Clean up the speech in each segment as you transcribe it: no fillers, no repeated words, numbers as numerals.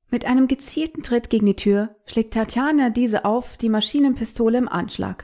Mit einem gezielten Tritt gegen die Tür schlägt Tatjana diese auf, die Maschinenpistole im Anschlag.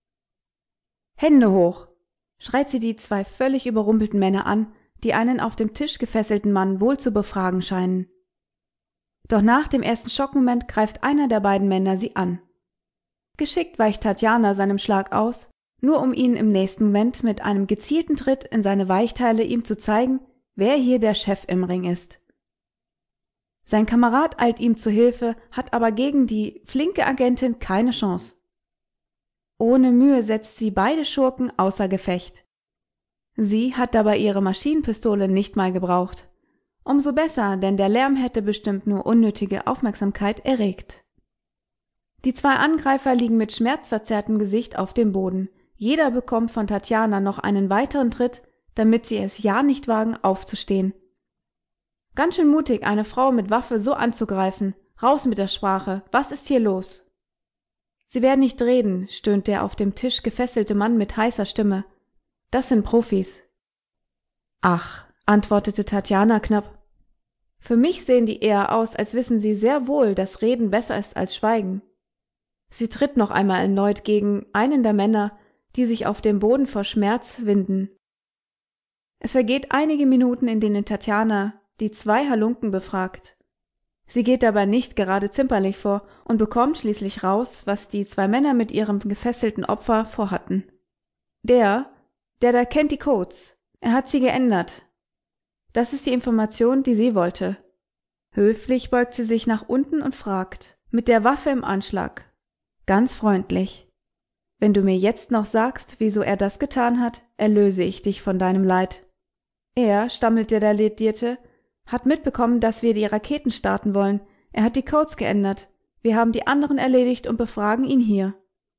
»Hände hoch«, schreit sie die zwei völlig überrumpelten Männer an, die einen auf dem Tisch gefesselten Mann wohl zu befragen scheinen. Doch nach dem ersten Schockmoment greift einer der beiden Männer sie an. Geschickt weicht Tatjana seinem Schlag aus, nur um ihn im nächsten Moment mit einem gezielten Tritt in seine Weichteile ihm zu zeigen, wer hier der Chef im Ring ist. Sein Kamerad eilt ihm zu Hilfe, hat aber gegen die flinke Agentin keine Chance. Ohne Mühe setzt sie beide Schurken außer Gefecht. Sie hat dabei ihre Maschinenpistole nicht mal gebraucht. Umso besser, denn der Lärm hätte bestimmt nur unnötige Aufmerksamkeit erregt. Die zwei Angreifer liegen mit schmerzverzerrtem Gesicht auf dem Boden. Jeder bekommt von Tatjana noch einen weiteren Tritt, damit sie es ja nicht wagen, aufzustehen. Ganz schön mutig, eine Frau mit Waffe so anzugreifen. Raus mit der Sprache. Was ist hier los? Sie werden nicht reden, stöhnt der auf dem Tisch gefesselte Mann mit heißer Stimme. Das sind Profis. Ach, antwortete Tatjana knapp. Für mich sehen die eher aus, als wissen sie sehr wohl, dass Reden besser ist als Schweigen. Sie tritt noch einmal erneut gegen einen der Männer, die sich auf dem Boden vor Schmerz winden. Es vergeht einige Minuten, in denen Tatjana die zwei Halunken befragt. Sie geht dabei nicht gerade zimperlich vor und bekommt schließlich raus, was die zwei Männer mit ihrem gefesselten Opfer vorhatten. Der da kennt die Codes. Er hat sie geändert. Das ist die Information, die sie wollte. Höflich beugt sie sich nach unten und fragt, mit der Waffe im Anschlag, ganz freundlich: Wenn du mir jetzt noch sagst, wieso er das getan hat, erlöse ich dich von deinem Leid. Er, stammelte der Ledierte, hat mitbekommen, dass wir die Raketen starten wollen. Er hat die Codes geändert. Wir haben die anderen erledigt und befragen ihn hier.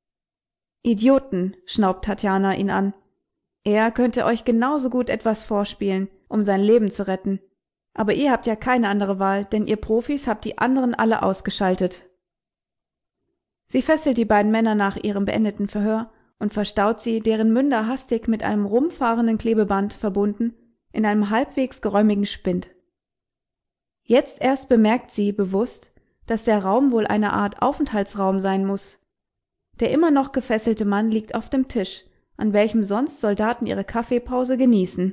Idioten, schnaubt Tatjana ihn an. Er könnte euch genauso gut etwas vorspielen, um sein Leben zu retten. Aber ihr habt ja keine andere Wahl, denn ihr Profis habt die anderen alle ausgeschaltet. Sie fesselt die beiden Männer nach ihrem beendeten Verhör und verstaut sie, deren Münder hastig mit einem rumfahrenden Klebeband verbunden, in einem halbwegs geräumigen Spind. Jetzt erst bemerkt sie bewusst, dass der Raum wohl eine Art Aufenthaltsraum sein muss. Der immer noch gefesselte Mann liegt auf dem Tisch, an welchem sonst Soldaten ihre Kaffeepause genießen.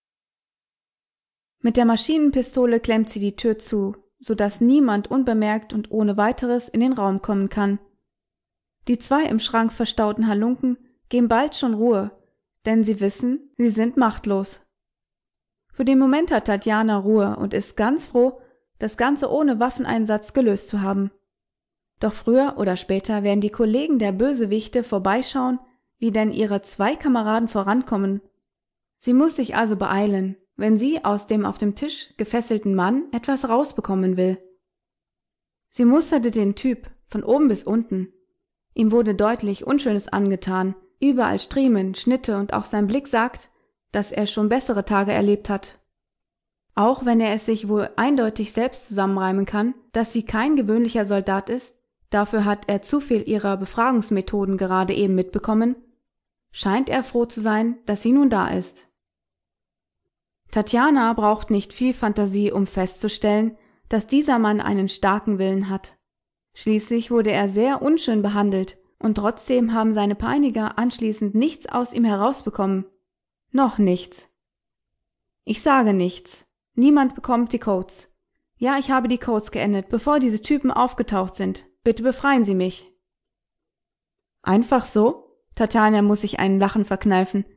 Mit der Maschinenpistole klemmt sie die Tür zu, so dass niemand unbemerkt und ohne weiteres in den Raum kommen kann. Die zwei im Schrank verstauten Halunken geben bald schon Ruhe, denn sie wissen, sie sind machtlos. Für den Moment hat Tatjana Ruhe und ist ganz froh, das Ganze ohne Waffeneinsatz gelöst zu haben. Doch früher oder später werden die Kollegen der Bösewichte vorbeischauen, wie denn ihre zwei Kameraden vorankommen. Sie muss sich also beeilen, wenn sie aus dem auf dem Tisch gefesselten Mann etwas rausbekommen will. Sie musterte den Typ von oben bis unten. Ihm wurde deutlich Unschönes angetan, überall Striemen, Schnitte und auch sein Blick sagt, dass er schon bessere Tage erlebt hat. Auch wenn er es sich wohl eindeutig selbst zusammenreimen kann, dass sie kein gewöhnlicher Soldat ist, dafür hat er zu viel ihrer Befragungsmethoden gerade eben mitbekommen, scheint er froh zu sein, dass sie nun da ist. Tatjana braucht nicht viel Fantasie, um festzustellen, dass dieser Mann einen starken Willen hat. Schließlich wurde er sehr unschön behandelt und trotzdem haben seine Peiniger anschließend nichts aus ihm herausbekommen. Noch nichts. Ich sage nichts. Niemand bekommt die Codes. Ja, ich habe die Codes geändert, bevor diese Typen aufgetaucht sind. Bitte befreien Sie mich. Einfach so? Tatjana muss sich einen Lachen verkneifen.